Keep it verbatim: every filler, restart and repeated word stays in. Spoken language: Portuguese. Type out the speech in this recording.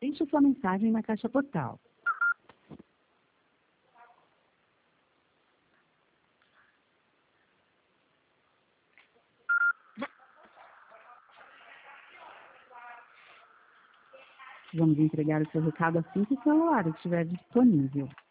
deixe sua mensagem na caixa postal. Vamos entregar o seu recado assim que o celular estiver disponível.